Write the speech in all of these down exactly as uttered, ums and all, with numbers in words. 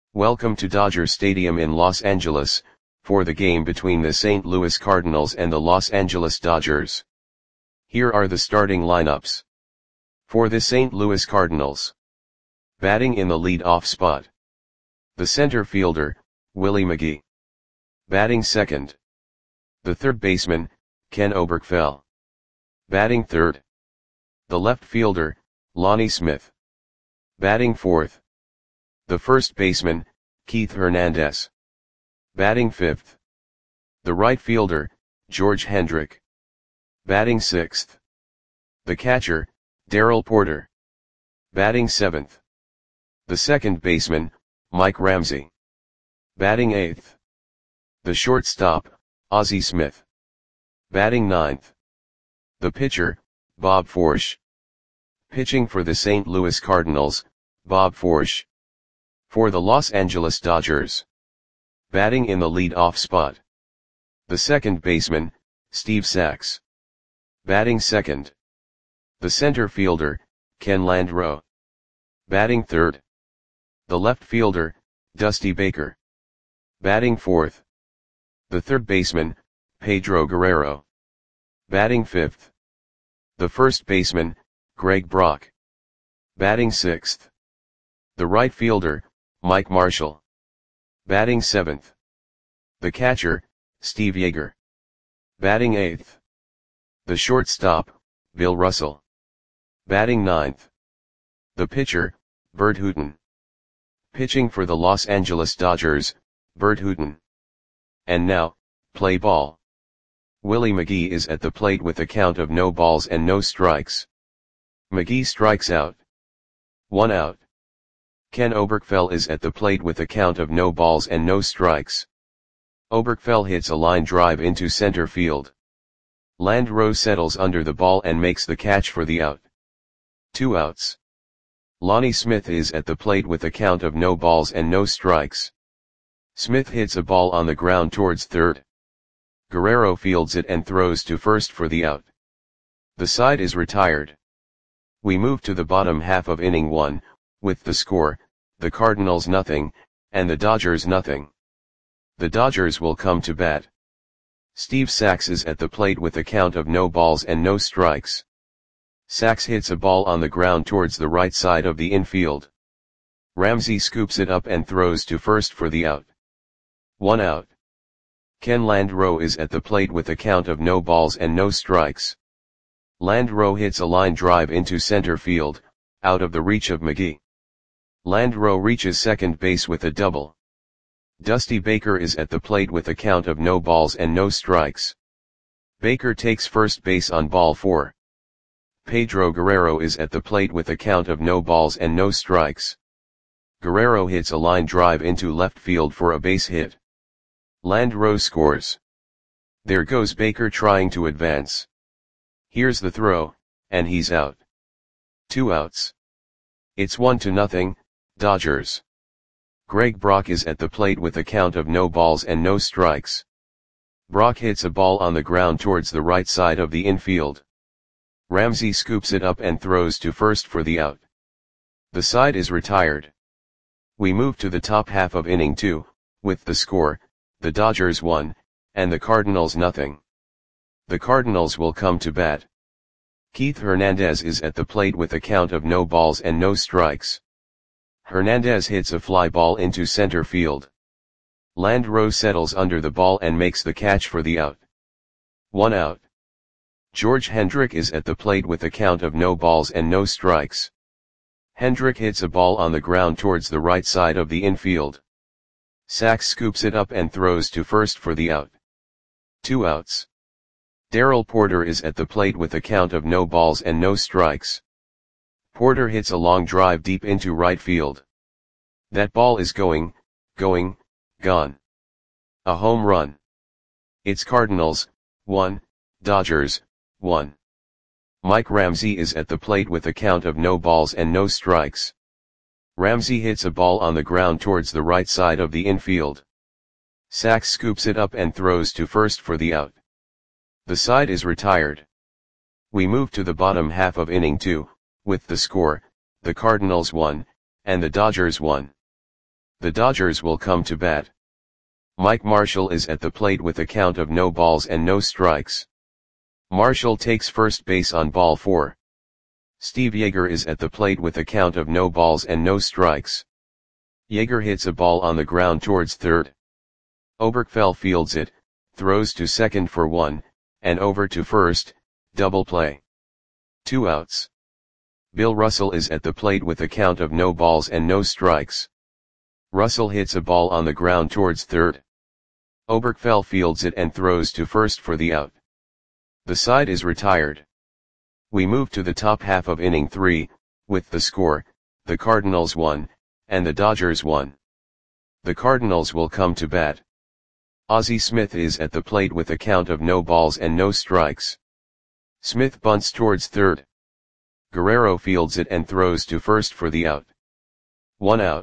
Welcome to Dodger Stadium in Los Angeles, for the game between the Saint Louis Cardinals and the Los Angeles Dodgers. Here are the starting lineups. For the Saint Louis Cardinals. Batting in the lead-off spot. The center fielder, Willie McGee. Batting second. The third baseman, Ken Oberkfell. Batting third. The left fielder, Lonnie Smith. Batting fourth. The first baseman, Keith Hernandez. Batting fifth. The right fielder, George Hendrick. Batting sixth. The catcher, Darrell Porter. Batting seventh. The second baseman, Mike Ramsey. Batting eighth. The shortstop, Ozzie Smith. Batting ninth. The pitcher, Bob Forsch. Pitching for the Saint Louis Cardinals, Bob Forsch. For the Los Angeles Dodgers. Batting in the lead-off spot. The second baseman, Steve Sax. Batting second. The center fielder, Ken Landreaux. Batting third. The left fielder, Dusty Baker. Batting fourth. The third baseman, Pedro Guerrero. Batting fifth. The first baseman, Greg Brock. Batting sixth. The right fielder, Mike Marshall. Batting seventh. The catcher, Steve Yeager. Batting eighth. The shortstop, Bill Russell. Batting ninth. The pitcher, Bert Hooton. Pitching for the Los Angeles Dodgers, Bert Hooton. And now, play ball. Willie McGee is at the plate with a count of no balls and no strikes. McGee strikes out. One out. Ken Oberkfell is at the plate with a count of no balls and no strikes. Oberkfell hits a line drive into center field. Landreaux settles under the ball and makes the catch for the out. Two outs. Lonnie Smith is at the plate with a count of no balls and no strikes. Smith hits a ball on the ground towards third. Guerrero fields it and throws to first for the out. The side is retired. We move to the bottom half of inning one, with the score, the Cardinals nothing, and the Dodgers nothing. The Dodgers will come to bat. Steve Sax is at the plate with a count of no balls and no strikes. Sax hits a ball on the ground towards the right side of the infield. Ramsey scoops it up and throws to first for the out. One out. Ken Landreaux is at the plate with a count of no balls and no strikes. Landreaux hits a line drive into center field, out of the reach of McGee. Landreaux reaches second base with a double. Dusty Baker is at the plate with a count of no balls and no strikes. Baker takes first base on ball four. Pedro Guerrero is at the plate with a count of no balls and no strikes. Guerrero hits a line drive into left field for a base hit. Landreaux scores. There goes Baker trying to advance. Here's the throw, and he's out. Two outs. It's one to nothing, Dodgers. Greg Brock is at the plate with a count of no balls and no strikes. Brock hits a ball on the ground towards the right side of the infield. Ramsey scoops it up and throws to first for the out. The side is retired. We move to the top half of inning two, with the score, the Dodgers one, and the Cardinals nothing. The Cardinals will come to bat. Keith Hernandez is at the plate with a count of no balls and no strikes. Hernandez hits a fly ball into center field. Landreaux settles under the ball and makes the catch for the out. One out. George Hendrick is at the plate with a count of no balls and no strikes. Hendrick hits a ball on the ground towards the right side of the infield. Sax scoops it up and throws to first for the out. Two outs. Darrell Porter is at the plate with a count of no balls and no strikes. Porter hits a long drive deep into right field. That ball is going, going, gone. A home run. It's Cardinals, one, Dodgers, one. Mike Ramsey is at the plate with a count of no balls and no strikes. Ramsey hits a ball on the ground towards the right side of the infield. Sax scoops it up and throws to first for the out. The side is retired. We move to the bottom half of inning two, with the score, the Cardinals one, and the Dodgers one. The Dodgers will come to bat. Mike Marshall is at the plate with a count of no balls and no strikes. Marshall takes first base on ball four. Steve Yeager is at the plate with a count of no balls and no strikes. Yeager hits a ball on the ground towards third. Oberkfell fields it, throws to second for one, and over to first, double play. Two outs. Bill Russell is at the plate with a count of no balls and no strikes. Russell hits a ball on the ground towards third. Oberkfell fields it and throws to first for the out. The side is retired. We move to the top half of inning three, with the score, the Cardinals won, and the Dodgers won. The Cardinals will come to bat. Ozzie Smith is at the plate with a count of no balls and no strikes. Smith bunts towards third. Guerrero fields it and throws to first for the out. One out.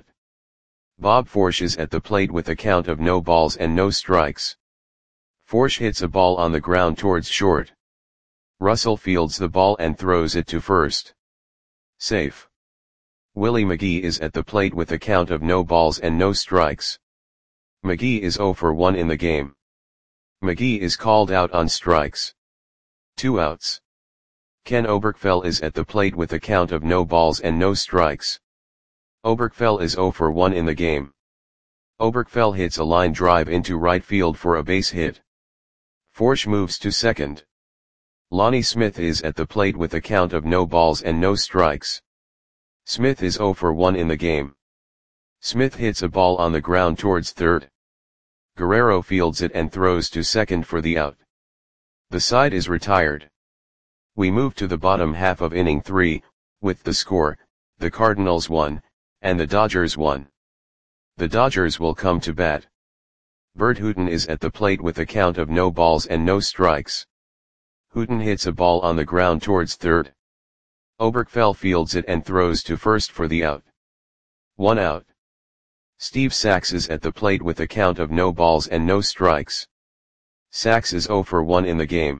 Bob Forsch is at the plate with a count of no balls and no strikes. Forsch hits a ball on the ground towards short. Russell fields the ball and throws it to first. Safe. Willie McGee is at the plate with a count of no balls and no strikes. McGee is zero for one in the game. McGee is called out on strikes. Two outs. Ken Oberkfell is at the plate with a count of no balls and no strikes. Oberkfell is zero for one in the game. Oberkfell hits a line drive into right field for a base hit. Forsch moves to second. Lonnie Smith is at the plate with a count of no balls and no strikes. Smith is zero for one in the game. Smith hits a ball on the ground towards third. Guerrero fields it and throws to second for the out. The side is retired. We move to the bottom half of inning three, with the score, the Cardinals won, and the Dodgers won. The Dodgers will come to bat. Bert Hooton is at the plate with a count of no balls and no strikes. Hooton hits a ball on the ground towards third. Oberkfell fields it and throws to first for the out. One out. Steve Sax is at the plate with a count of no balls and no strikes. Sax is zero for one in the game.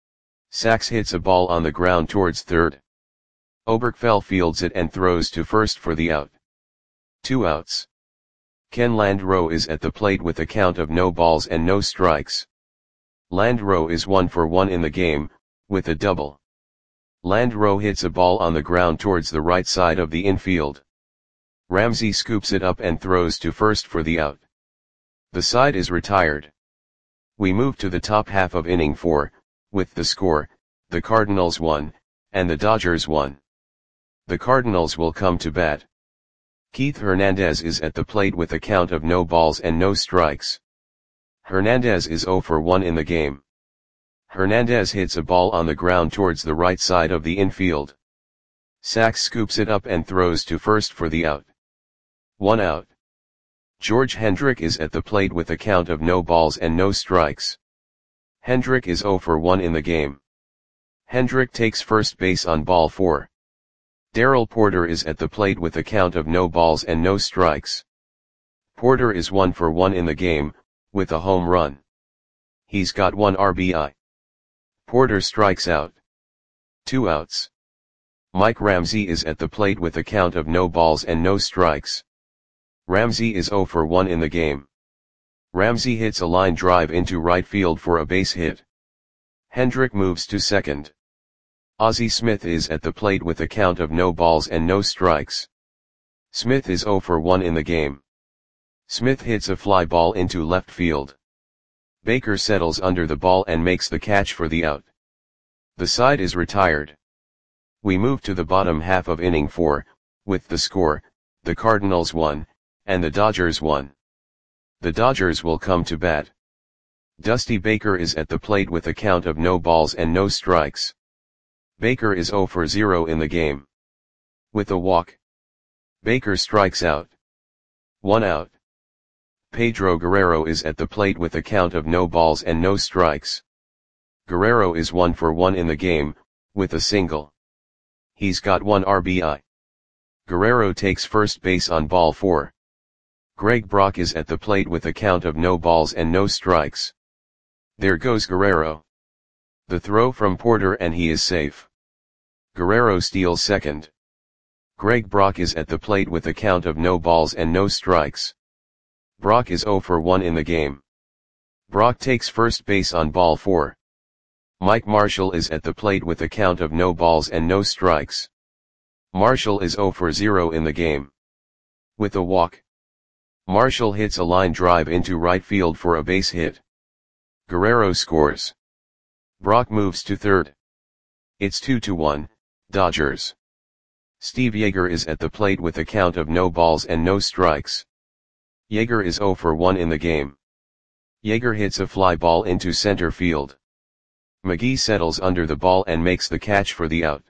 Sax hits a ball on the ground towards third. Oberkfell fields it and throws to first for the out. Two outs. Ken Landreau is at the plate with a count of no balls and no strikes. Landreau is one for one in the game, with a double. Landreau hits a ball on the ground towards the right side of the infield. Ramsey scoops it up and throws to first for the out. The side is retired. We move to the top half of inning four, with the score, the Cardinals won, and the Dodgers won. The Cardinals will come to bat. Keith Hernandez is at the plate with a count of no balls and no strikes. Hernandez is zero for one in the game. Hernandez hits a ball on the ground towards the right side of the infield. Sax scoops it up and throws to first for the out. One out. George Hendrick is at the plate with a count of no balls and no strikes. Hendrick is zero for one in the game. Hendrick takes first base on ball four. Darrell Porter is at the plate with a count of no balls and no strikes. Porter is one for one in the game, with a home run. He's got one R B I. Porter strikes out. Two outs. Mike Ramsey is at the plate with a count of no balls and no strikes. Ramsey is zero for one in the game. Ramsey hits a line drive into right field for a base hit. Hendrick moves to second. Ozzie Smith is at the plate with a count of no balls and no strikes. Smith is zero for one in the game. Smith hits a fly ball into left field. Baker settles under the ball and makes the catch for the out. The side is retired. We move to the bottom half of inning four, with the score, the Cardinals won, and the Dodgers won. The Dodgers will come to bat. Dusty Baker is at the plate with a count of no balls and no strikes. Baker is zero for zero in the game. With a walk. Baker strikes out. One out. Pedro Guerrero is at the plate with a count of no balls and no strikes. Guerrero is one for one in the game, with a single. He's got one R B I. Guerrero takes first base on ball four. Greg Brock is at the plate with a count of no balls and no strikes. There goes Guerrero. The throw from Porter and he is safe. Guerrero steals second. Greg Brock is at the plate with a count of no balls and no strikes. Brock is zero for one in the game. Brock takes first base on ball four. Mike Marshall is at the plate with a count of no balls and no strikes. Marshall is zero for zero in the game. With a walk, Marshall hits a line drive into right field for a base hit. Guerrero scores. Brock moves to third. It's two to one, Dodgers. Steve Yeager is at the plate with a count of no balls and no strikes. Yeager is zero for one in the game. Yeager hits a fly ball into center field. McGee settles under the ball and makes the catch for the out.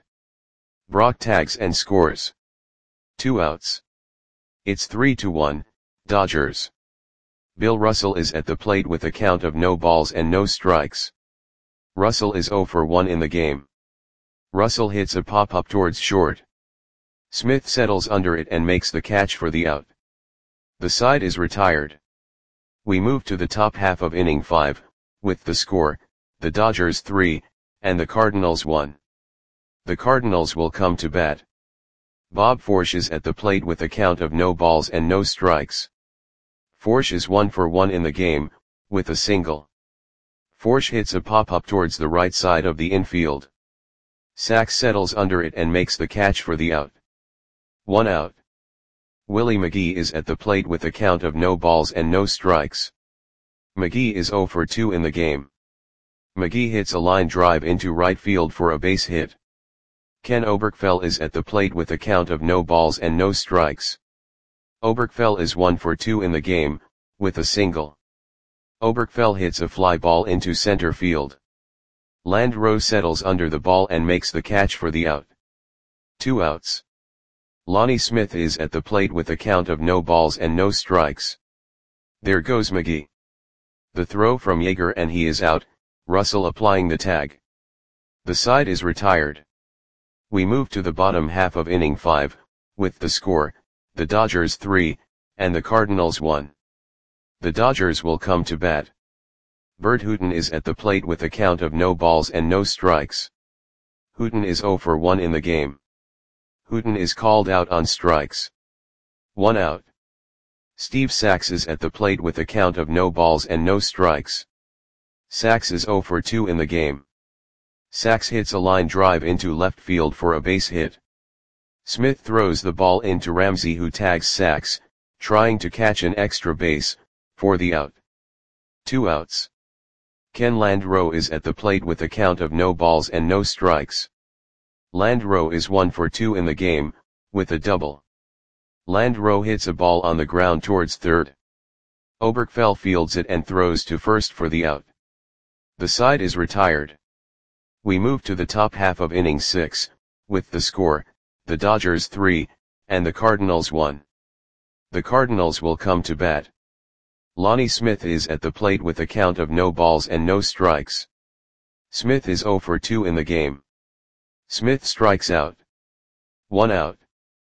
Brock tags and scores. Two outs. It's three to one, Dodgers. Bill Russell is at the plate with a count of no balls and no strikes. Russell is zero for one in the game. Russell hits a pop-up towards short. Smith settles under it and makes the catch for the out. The side is retired. We move to the top half of inning five, with the score, the Dodgers three, and the Cardinals one. The Cardinals will come to bat. Bob Forsch is at the plate with a count of no balls and no strikes. Forsch is one for one in the game, with a single. Forsch hits a pop-up towards the right side of the infield. Sachs settles under it and makes the catch for the out. One out. Willie McGee is at the plate with a count of no balls and no strikes. McGee is zero for two in the game. McGee hits a line drive into right field for a base hit. Ken Oberkfell is at the plate with a count of no balls and no strikes. Oberkfell is one for two in the game, with a single. Oberkfell hits a fly ball into center field. Landreau settles under the ball and makes the catch for the out. Two outs. Lonnie Smith is at the plate with a count of no balls and no strikes. There goes McGee. The throw from Yeager and he is out, Russell applying the tag. The side is retired. We move to the bottom half of inning five, with the score, the Dodgers three, and the Cardinals one. The Dodgers will come to bat. Bert Hooton is at the plate with a count of no balls and no strikes. Hooton is zero for one in the game. Hooton is called out on strikes. One out. Steve Sachs is at the plate with a count of no balls and no strikes. Sachs is zero for two in the game. Sachs hits a line drive into left field for a base hit. Smith throws the ball into Ramsey who tags Sachs, trying to catch an extra base, for the out. Two outs. Ken Landreau is at the plate with a count of no balls and no strikes. Landreau is one for two in the game, with a double. Landreau hits a ball on the ground towards third. Oberkfell fields it and throws to first for the out. The side is retired. We move to the top half of inning six, with the score, the Dodgers three, and the Cardinals one. The Cardinals will come to bat. Lonnie Smith is at the plate with a count of no balls and no strikes. Smith is zero for two in the game. Smith strikes out. One out.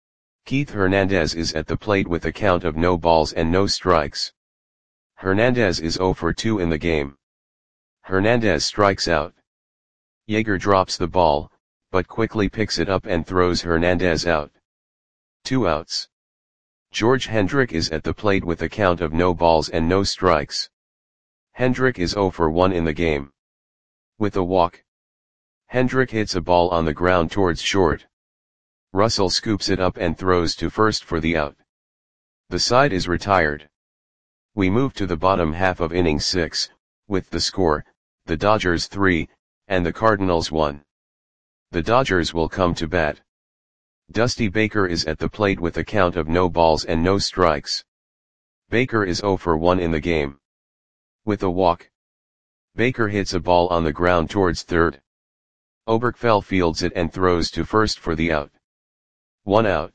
Keith Hernandez is at the plate with a count of no balls and no strikes. Hernandez is zero for two in the game. Hernandez strikes out. Yeager drops the ball, but quickly picks it up and throws Hernandez out. Two outs. George Hendrick is at the plate with a count of no balls and no strikes. Hendrick is zero for one in the game. With a walk, Hendrick hits a ball on the ground towards short. Russell scoops it up and throws to first for the out. The side is retired. We move to the bottom half of inning six, with the score, the Dodgers three, and the Cardinals one. The Dodgers will come to bat. Dusty Baker is at the plate with a count of no balls and no strikes. Baker is zero for one in the game. With a walk, Baker hits a ball on the ground towards third. Oberkfell fields it and throws to first for the out. One out.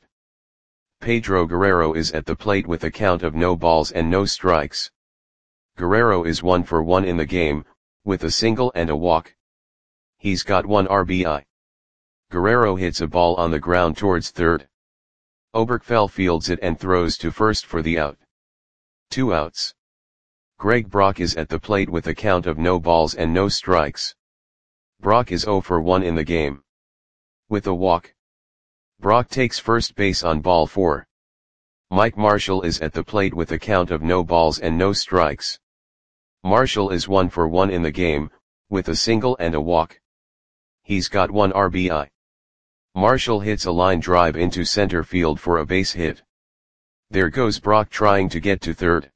Pedro Guerrero is at the plate with a count of no balls and no strikes. Guerrero is one for one in the game, with a single and a walk. He's got one R B I. Guerrero hits a ball on the ground towards third. Oberkfell fields it and throws to first for the out. Two outs. Greg Brock is at the plate with a count of no balls and no strikes. Brock is zero for one in the game. With a walk, Brock takes first base on ball four. Mike Marshall is at the plate with a count of no balls and no strikes. Marshall is one for one in the game, with a single and a walk. He's got one R B I. Marshall hits a line drive into center field for a base hit. There goes Brock trying to get to third.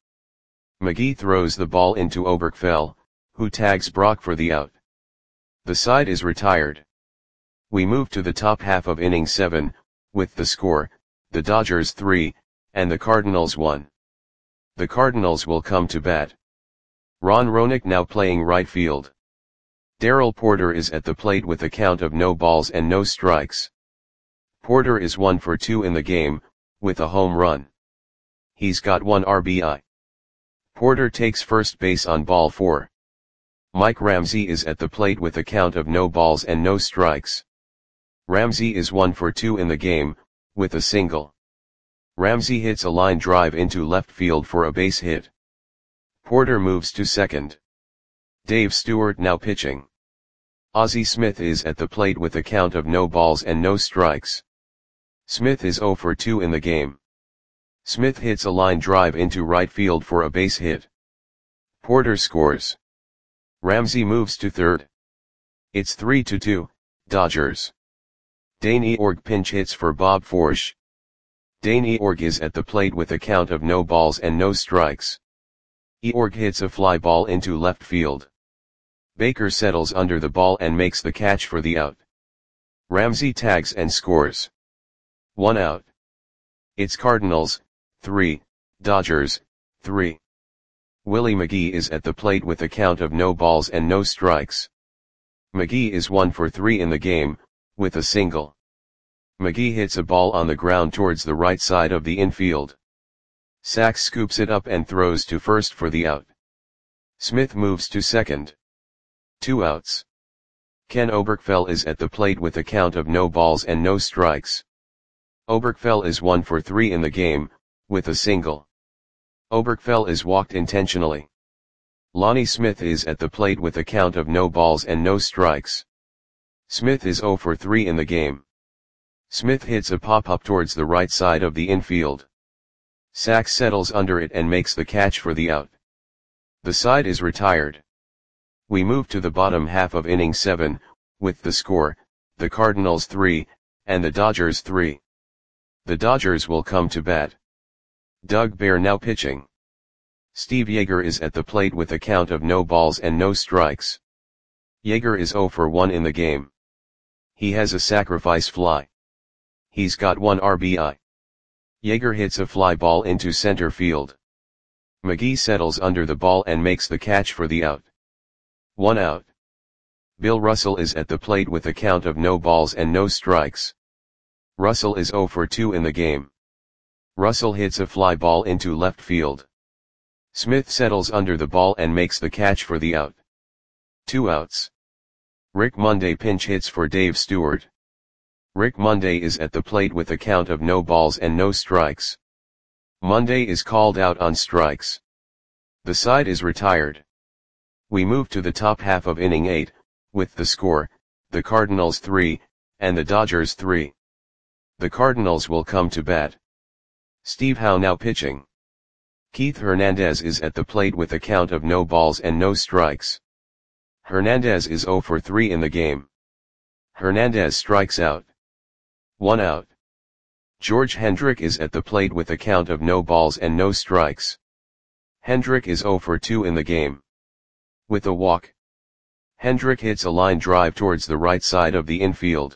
McGee throws the ball into Oberkfell, who tags Brock for the out. The side is retired. We move to the top half of inning seven, with the score, the Dodgers three, and the Cardinals one. The Cardinals will come to bat. Ron Roenick now playing right field. Darrell Porter is at the plate with a count of no balls and no strikes. Porter is one for two in the game, with a home run. He's got one R B I. Porter takes first base on ball four. Mike Ramsey is at the plate with a count of no balls and no strikes. Ramsey is one for two in the game, with a single. Ramsey hits a line drive into left field for a base hit. Porter moves to second. Dave Stewart now pitching. Ozzie Smith is at the plate with a count of no balls and no strikes. Smith is zero for two in the game. Smith hits a line drive into right field for a base hit. Porter scores. Ramsey moves to third. It's three to two, Dodgers. Dane Eorg pinch hits for Bob Forsch. Dane Eorg is at the plate with a count of no balls and no strikes. Eorg hits a fly ball into left field. Baker settles under the ball and makes the catch for the out. Ramsey tags and scores. One out. It's Cardinals, three, Dodgers, three. Willie McGee is at the plate with a count of no balls and no strikes. McGee is one for three in the game, with a single. McGee hits a ball on the ground towards the right side of the infield. Sachs scoops it up and throws to first for the out. Smith moves to second. Two outs. Ken Oberkfell is at the plate with a count of no balls and no strikes. Oberkfell is one for three in the game, with a single. Oberkfell is walked intentionally. Lonnie Smith is at the plate with a count of no balls and no strikes. Smith is zero for three in the game. Smith hits a pop-up towards the right side of the infield. Sachs settles under it and makes the catch for the out. The side is retired. We move to the bottom half of inning seven, with the score, the Cardinals three, and the Dodgers three. The Dodgers will come to bat. Doug Bear now pitching. Steve Yeager is at the plate with a count of no balls and no strikes. Yeager is zero for one in the game. He has a sacrifice fly. He's got one R B I. Yeager hits a fly ball into center field. McGee settles under the ball and makes the catch for the out. One out. Bill Russell is at the plate with a count of no balls and no strikes. Russell is zero for two in the game. Russell hits a fly ball into left field. Smith settles under the ball and makes the catch for the out. Two outs. Rick Monday pinch hits for Dave Stewart. Rick Monday is at the plate with a count of no balls and no strikes. Monday is called out on strikes. The side is retired. We move to the top half of inning eight, with the score, the Cardinals three, and the Dodgers three. The Cardinals will come to bat. Steve Howe now pitching. Keith Hernandez is at the plate with a count of no balls and no strikes. Hernandez is zero for three in the game. Hernandez strikes out. One out. George Hendrick is at the plate with a count of no balls and no strikes. Hendrick is zero for two in the game. With a walk. Hendrick hits a line drive towards the right side of the infield.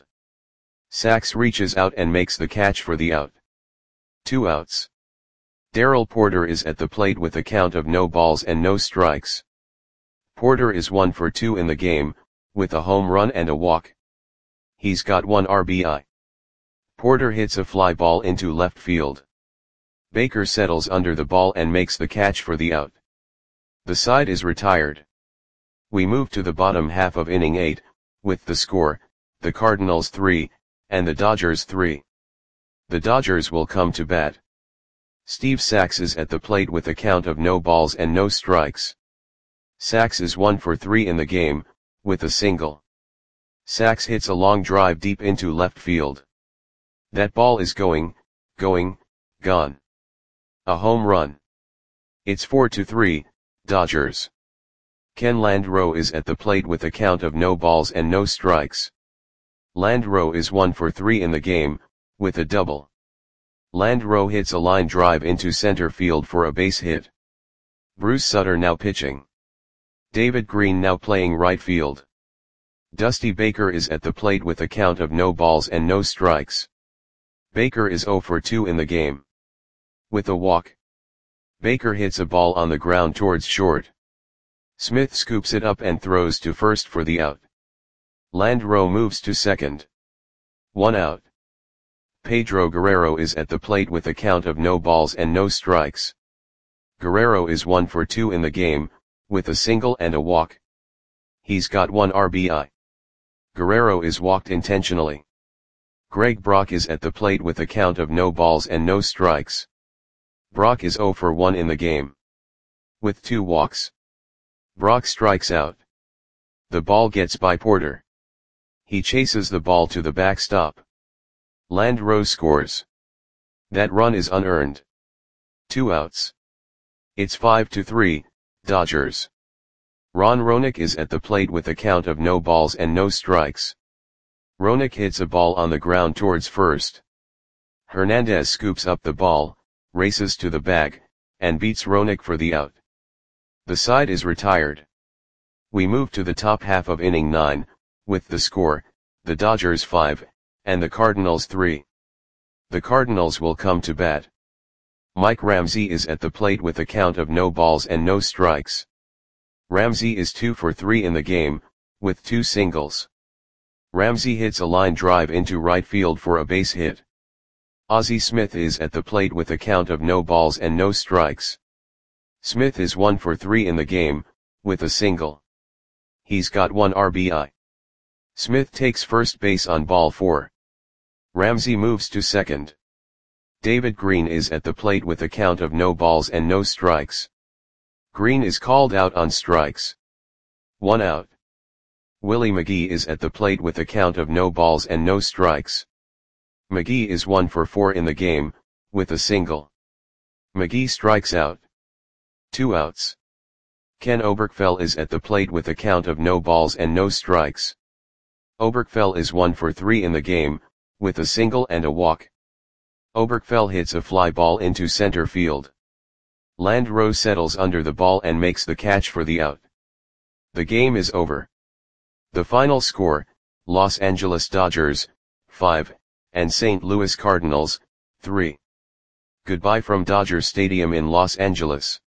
Sachs reaches out and makes the catch for the out. Two outs. Darrell Porter is at the plate with a count of no balls and no strikes. Porter is one for two in the game, with a home run and a walk. He's got one R B I. Porter hits a fly ball into left field. Baker settles under the ball and makes the catch for the out. The side is retired. We move to the bottom half of inning eight, with the score, the Cardinals three, and the Dodgers three. The Dodgers will come to bat. Steve Sachs is at the plate with a count of no balls and no strikes. Sachs is one for three in the game, with a single. Sachs hits a long drive deep into left field. That ball is going, going, gone. A home run. It's four to three, Dodgers. Ken Landreaux is at the plate with a count of no balls and no strikes. Landreaux is one for three in the game, with a double. Landreaux hits a line drive into center field for a base hit. Bruce Sutter now pitching. David Green now playing right field. Dusty Baker is at the plate with a count of no balls and no strikes. Baker is zero for two in the game. With a walk. Baker hits a ball on the ground towards short. Smith scoops it up and throws to first for the out. Landreaux moves to second. One out. Pedro Guerrero is at the plate with a count of no balls and no strikes. Guerrero is one for two in the game, with a single and a walk. He's got one R B I. Guerrero is walked intentionally. Greg Brock is at the plate with a count of no balls and no strikes. Brock is zero for one in the game. With two walks. Brock strikes out. The ball gets by Porter. He chases the ball to the backstop. Landreaux scores. That run is unearned. Two outs. It's five to three, Dodgers. Ron Roenick is at the plate with a count of no balls and no strikes. Roenick hits a ball on the ground towards first. Hernandez scoops up the ball, races to the bag, and beats Roenick for the out. The side is retired. We move to the top half of inning nine, with the score, the Dodgers five, and the Cardinals three. The Cardinals will come to bat. Mike Ramsey is at the plate with a count of no balls and no strikes. Ramsey is two for three in the game, with two singles. Ramsey hits a line drive into right field for a base hit. Ozzie Smith is at the plate with a count of no balls and no strikes. Smith is one for three in the game, with a single. He's got one R B I. Smith takes first base on ball four. Ramsey moves to second. David Green is at the plate with a count of no balls and no strikes. Green is called out on strikes. One out. Willie McGee is at the plate with a count of no balls and no strikes. McGee is one for four in the game, with a single. McGee strikes out. Two outs. Ken Oberkfell is at the plate with a count of no balls and no strikes. Oberkfell is one for three in the game, with a single and a walk. Oberkfell hits a fly ball into center field. Landreaux settles under the ball and makes the catch for the out. The game is over. The final score, Los Angeles Dodgers, five, and Saint Louis Cardinals, three. Goodbye from Dodger Stadium in Los Angeles.